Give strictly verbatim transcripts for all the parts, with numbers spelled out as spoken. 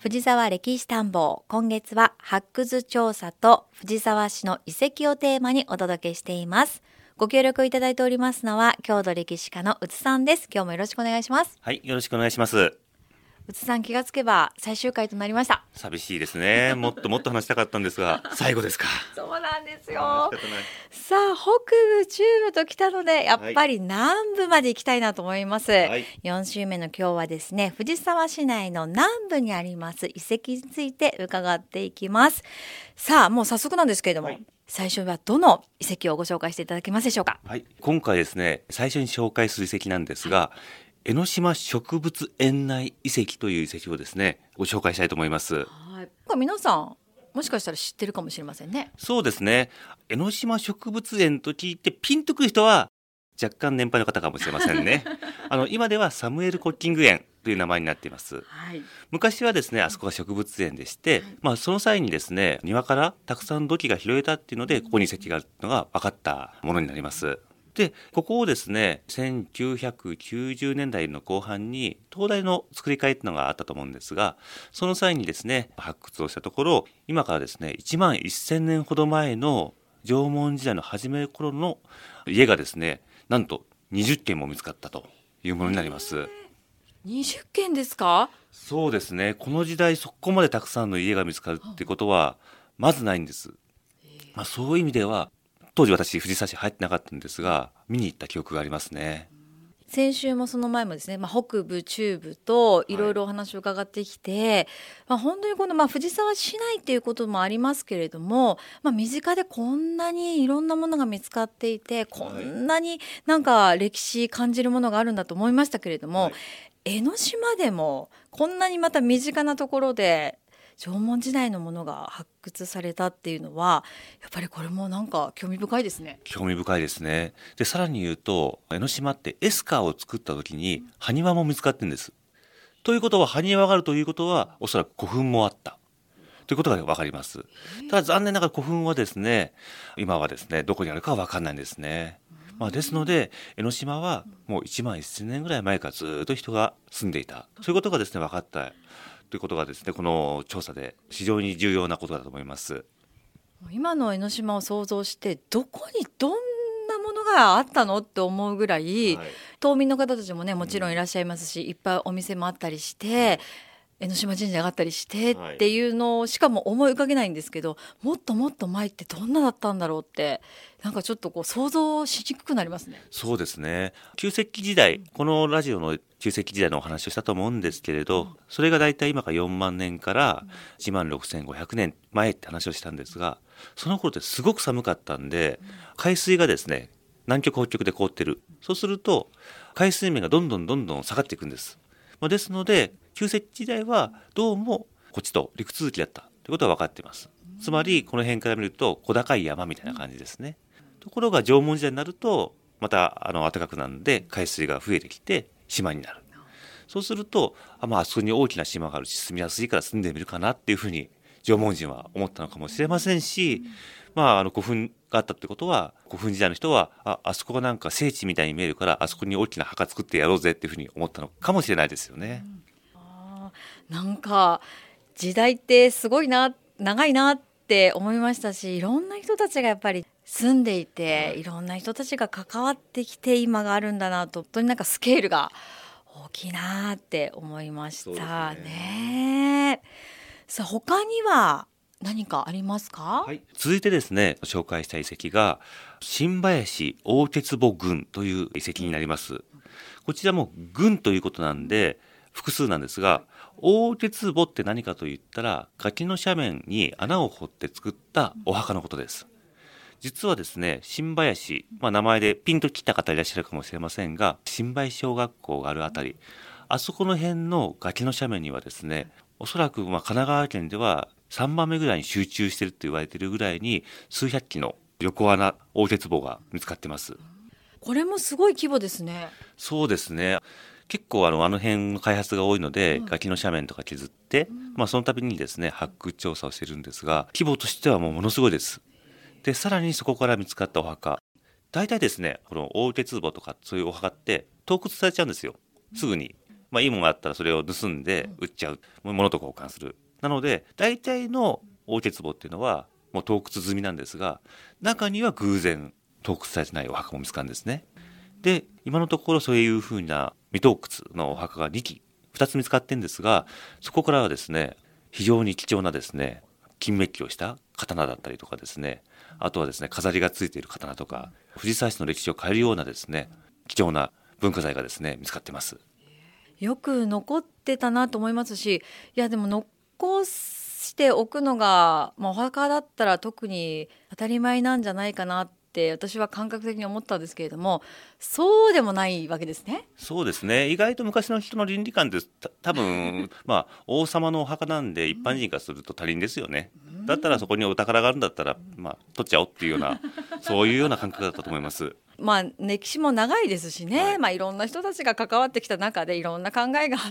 藤沢歴史探訪、今月は発掘調査と藤沢市の遺跡をテーマにお届けしています。ご協力いただいておりますのは郷土歴史家の宇津さんです。今日もよろしくお願いします。 はい、よろしくお願いします。 宇津さん、気がつけば最終回となりました。 寂しいですね。もっともっと話したかったんですが最後ですか。 そうなんですよ。 仕方ない。 さあ、北部中部と来たのでやっぱり南部まで行きたいなと思います、はい、よん週目の今日はですね、藤沢市内の南部にあります遺跡について伺っていきます。さあ、もう早速なんですけれども、はい、最初はどの遺跡をご紹介していただけますでしょうか。 はい、今回ですね、最初に紹介する遺跡なんですが、はい、江ノ島植物園内遺跡という遺跡をですね、ご紹介したいと思います。 はい、皆さんもしかしたら知ってるかもしれませんね。 そうですね、江ノ島植物園と聞いてピンとくる人は若干年配の方かもしれませんねあの今ではサムエル・コッキング園という名前になっています、はい、昔はですね、あそこが植物園でして、はい、まあ、その際にですね、庭からたくさん土器が拾えたっていうので、ここに遺跡があるのが分かったものになります。で、ここをですね、せんきゅうひゃくきゅうじゅうねんだいの後半に灯台の作り替えっていうのがあったと思うんですが、その際にですね、発掘をしたところ、今からですね、いちまんせんねんほど前の縄文時代の初め頃の家がですね、なんとにじゅっけんも見つかったというものになります。 にじゅっけんですか？ そうですね、この時代そこまでたくさんの家が見つかるってことはまずないんです。まあ、そういう意味では当時私藤沢市入ってなかったんですが、見に行った記憶がありますね。 先週もその前もですね、まあ、北部中部といろいろお話を伺ってきて、はい、まあ、本当にこの、まあ、藤沢市内っていうこともありますけれども、まあ、身近でこんなにいろんなものが見つかっていて、こんなになんか歴史感じるものがあるんだと思いましたけれども、はい、江ノ島でもこんなにまた身近なところで縄文時代のものが発掘されたっていうのは、やっぱりこれもなんか興味深いですね。 興味深いですね。で、さらに言うと、江ノ島ってエスカーを作った時に埴輪も見つかってるんです。ということは、埴輪があるということはおそらく古墳もあったということが分かります。ただ残念ながら古墳はですね、今はですね、どこにあるかは分かんないんですね。まあ、ですので江ノ島はもういちまんせんねんぐらい前からずっと人が住んでいた、そういうことがですね分かったということがですね、この調査で非常に重要なことだと思います。 今の江ノ島を想像して、どこにどんなものがあったのって思うぐらい、はい、島民の方たちもね、もちろんいらっしゃいますし、うん、いっぱいお店もあったりして、江ノ島神社があったりしてっていうのをしかも思い浮かべないんですけど、もっともっと前ってどんなだったんだろうって、なんかちょっとこう想像しにくくなりますね。 そうですね、旧石器時代、このラジオの旧石器時代のお話をしたと思うんですけれど、うん、それがだいたい今からよんまんねんからいちまんろくせんごひゃくねんまえって話をしたんですが、その頃ってすごく寒かったんで、海水がですね南極北極で凍ってる。そうすると海水面がどんどんどんどん下がっていくんです。まあ、ですので旧石器時代はどうもこっちと陸続きだったということは分かっています。つまりこの辺から見ると小高い山みたいな感じですね。ところが縄文時代になるとまたあの暖かくなるので海水が増えてきて島になる。そうすると あ,、まあ、あそこに大きな島があるし住みやすいから住んでみるかなっていうふうに縄文人は思ったのかもしれませんし、まあ、あの古墳があったってことは古墳時代の人は あ, あそこがなんか聖地みたいに見えるからあそこに大きな墓作ってやろうぜっていうふうに思ったのかもしれないですよね。 うん、あ、なんか時代ってすごいな、長いなって思いましたし、いろんな人たちがやっぱり住んでいて、はい、いろんな人たちが関わってきて今があるんだなと、本当になんかスケールが大きいなって思いましたね。さあ、他には何かありますか？ はい、続いてですね紹介した遺跡が新林大鉄墓群という遺跡になります。こちらも群ということなんで複数なんですが、大鉄墓って何かといったら崖の斜面に穴を掘って作ったお墓のことです。実はですね、新林、まあ、名前でピンときた方いらっしゃるかもしれませんが、新林小学校があるあたり、あそこの辺の崖の斜面にはですね、おそらくまあ神奈川県ではさんばんめぐらいに集中していると言われているぐらいに数百基の横穴大鉄墓が見つかってます。 これもすごい規模ですね。 そうですね、結構あのあの辺の開発が多いので、うん、崖の斜面とか削って、うん、まあ、その度にですね発掘調査をしているんですが、規模としてはもうものすごいです。でさらにそこから見つかったお墓、大体ですねこの大鉄墓とかそういうお墓って盗掘されちゃうんですよ、すぐに。 まあ、いいものがあったらそれを盗んで売っちゃう、物と交換する。なので大体の大手壺っていうのはもう盗掘済みなんですが、中には偶然盗掘されてないお墓も見つかるんですね。で今のところそういうふうな未盗掘のお墓がにきふたつ見つかってるんですが、そこからはですね非常に貴重なですね金メッキをした刀だったりとかですね、あとはですね飾りがついている刀とか、藤沢市の歴史を変えるようなですね貴重な文化財がですね見つかっています。 よく残ってたなと思いますし、いやでも残しておくのが、まあ、お墓だったら特に当たり前なんじゃないかなって私は感覚的に思ったんですけれども、そうでもないわけですね。 そうですね、意外と昔の人の倫理観ってた多分まあ王様のお墓なんで一般人からすると他人ですよね。だったらそこにお宝があるんだったら、まあ、取っちゃおうっていうようなそういうような感覚だったと思います。 まあ歴史も長いですしね、 はい、 まあ、いろんな人たちが関わってきた中でいろんな考えがあって、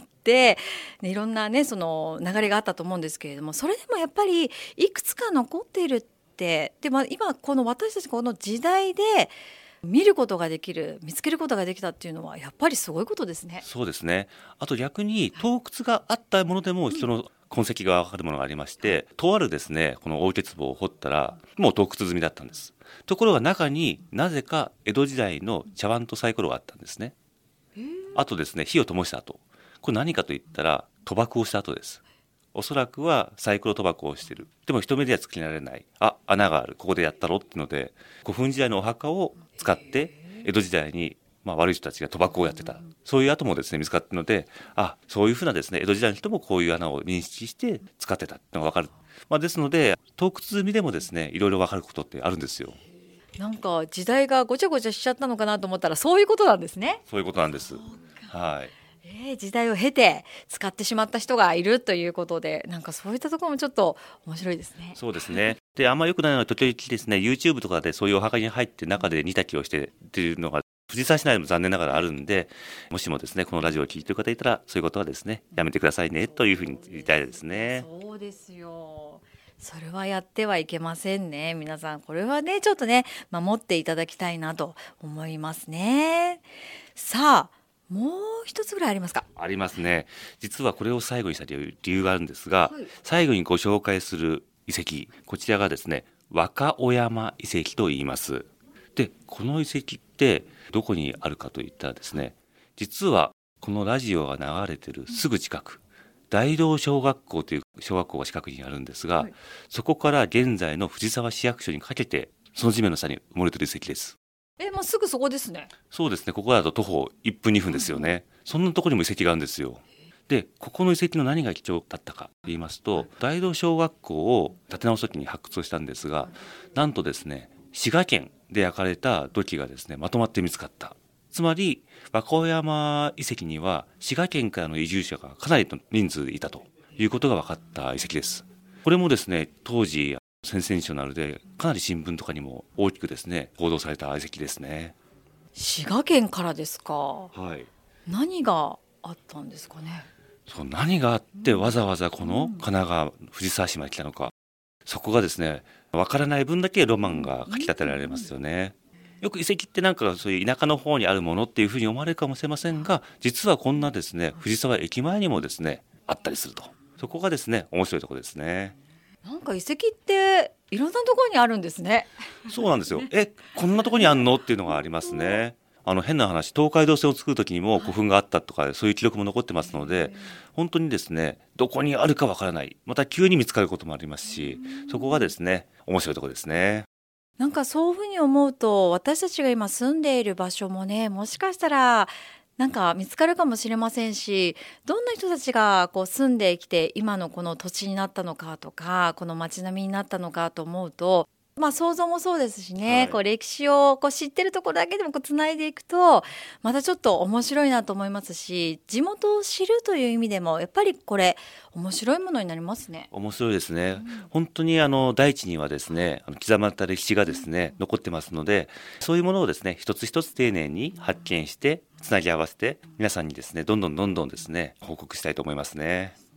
ね、いろんなねその流れがあったと思うんですけれども、それでもやっぱりいくつか残っているってで、まあ、今この私たちこの時代で見ることができる、見つけることができたっていうのはやっぱりすごいことですね。 そうですね。あと逆に盗掘があったものでも人の痕跡が分かるものがありまして、とあるですねこの大鉄棒を掘ったらもう盗掘済みだったんです。ところが中になぜか江戸時代の茶碗とサイコロがあったんですね。あとですね火を灯した後、これ何かといったら賭博をした後です。おそらくはサイコロ賭博をしている。でも一目ではつけられない、あ、穴がある、ここでやったろっていうので、古墳時代のお墓を使って江戸時代にまあ悪い人たちが賭博をやってた、そういう跡もですね見つかったので、あ、そういうふうなですね江戸時代の人もこういう穴を認識して使ってたっていうのが分かる。まあ、ですので盗掘済みでもですねいろいろ分かることってあるんですよ。 なんか時代がごちゃごちゃしちゃったのかなと思ったらそういうことなんですね。 そういうことなんです。はい。 えー、時代を経て使ってしまった人がいるということで、なんかそういったところもちょっと面白いですね。 そうですね。であんま良くないのは時々ですね YouTube とかでそういうお墓に入って中で煮炊きをしてっていうのが藤沢市内でも残念ながらあるんで、もしもですねこのラジオを聞いている方いたらそういうことはですねやめてくださいねというふうに言いたいですね。 そうですよ、それはやってはいけませんね。皆さんこれはねちょっとね守っていただきたいなと思いますね。さあもう一つぐらいありますか？ ありますね。実はこれを最後にした理由があるんですが、 はい、 最後にご紹介する遺跡、こちらがですね若尾山遺跡と言います。でこの遺跡ってどこにあるかといったらですね、実はこのラジオが流れてるすぐ近く、大道小学校という小学校が近くにあるんですが、はい、そこから現在の藤沢市役所にかけてその地面の下に埋もれている遺跡です。 え、もうすぐそこですね。 そうですね、ここだと徒歩いっぷんにふんですよね、はい、そんなところにも遺跡があるんですよ。でここの遺跡の何が貴重だったかと言いますと、はい、大道小学校を建て直す時に発掘をしたんですが、はい、なんとですね滋賀県で焼かれた土器がですねまとまって見つかった。つまり若尾山遺跡には滋賀県からの移住者がかなりの人数いたということが分かった遺跡です。これもですね当時センセーショナルでかなり新聞とかにも大きくですね報道された遺跡ですね。 滋賀県からですか？ はい。 何があったんですかね？ そう何があってわざわざこの神奈川藤沢市まで来たのか、そこがですね分からない分だけロマンがかき立てられますよね。よく遺跡ってなんかそういう田舎の方にあるものっていうふうに思われるかもしれませんが、実はこんなですね藤沢駅前にもですねあったりすると、そこがですね面白いところですね。 なんか遺跡っていろんなところにあるんですね。 そうなんですよ。えこんなところにあんのっていうのがありますね。あの変な話、東海道線を作る時にも古墳があったとかそういう記録も残ってますので、本当にですねどこにあるかわからない、また急に見つかることもありますし、そこがですね面白いところですね。 なんかそういうふうに思うと私たちが今住んでいる場所もね、もしかしたらなんか見つかるかもしれませんし、どんな人たちがこう住んできて今のこの土地になったのかとか、この街並みになったのかと思うと、まあ想像もそうですしね、はい、こう歴史をこう知ってるところだけでもこうつないでいくとまたちょっと面白いなと思いますし、地元を知るという意味でもやっぱりこれ面白いものになりますね。 面白いですね、うん、本当にあの大地にはですねあの刻まれた歴史がですね、うん、残ってますので、そういうものをですね一つ一つ丁寧に発見してつなぎ合わせて皆さんにですねどんどんどんどんですね報告したいと思いますね。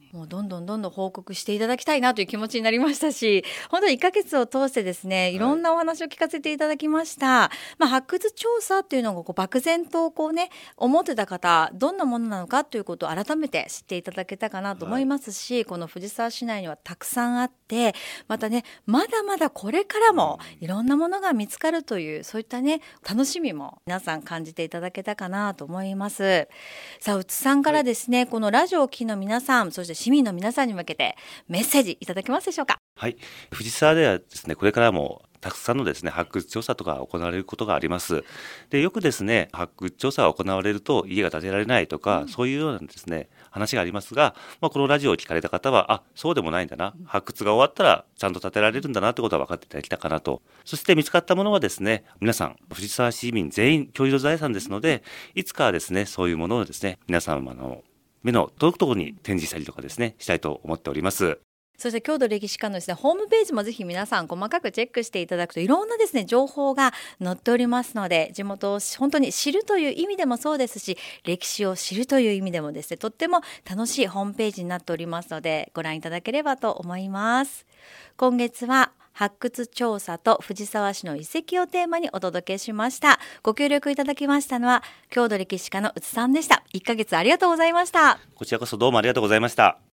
もうどんどんどんどん報告していただきたいなという気持ちになりましたし、本当にいっかげつを通してですね、いろんなお話を聞かせていただきました、はい、まあ、発掘調査っていうのがこう漠然とこうね思ってた方、どんなものなのかということを改めて知っていただけたかなと思いますし、はい、この藤沢市内にはたくさんあって、またねまだまだこれからもいろんなものが見つかるという、そういったね楽しみも皆さん感じていただけたかなと思います。さあ、うつさんからですね、はい、このラジオを聴きの皆さん、そして市民の皆さんに向けてメッセージいただけますでしょうか。 はい、藤沢ではですね、これからもたくさんのですね発掘調査とか行われることがあります。でよくですね発掘調査が行われると家が建てられないとか、うん、そういうようなですね話がありますが、まあ、このラジオを聞かれた方はあそうでもないんだな、発掘が終わったらちゃんと建てられるんだなということは分かっていただけたかなと。そして見つかったものはですね、皆さん藤沢市民全員共有の財産ですので、いつかはですねそういうものをですね皆様の目の届くところに展示したりとかですねしたいと思っております。 そして郷土歴史館のですねホームページもぜひ皆さん細かくチェックしていただくといろんなですね情報が載っておりますので、地元を本当に知るという意味でもそうですし、歴史を知るという意味でもですねとっても楽しいホームページになっておりますので、ご覧いただければと思います。今月は発掘調査と藤沢市の遺跡をテーマにお届けしました。ご協力いただきましたのは郷土歴史家のうつさんでした。いっかげつありがとうございました。 こちらこそどうもありがとうございました。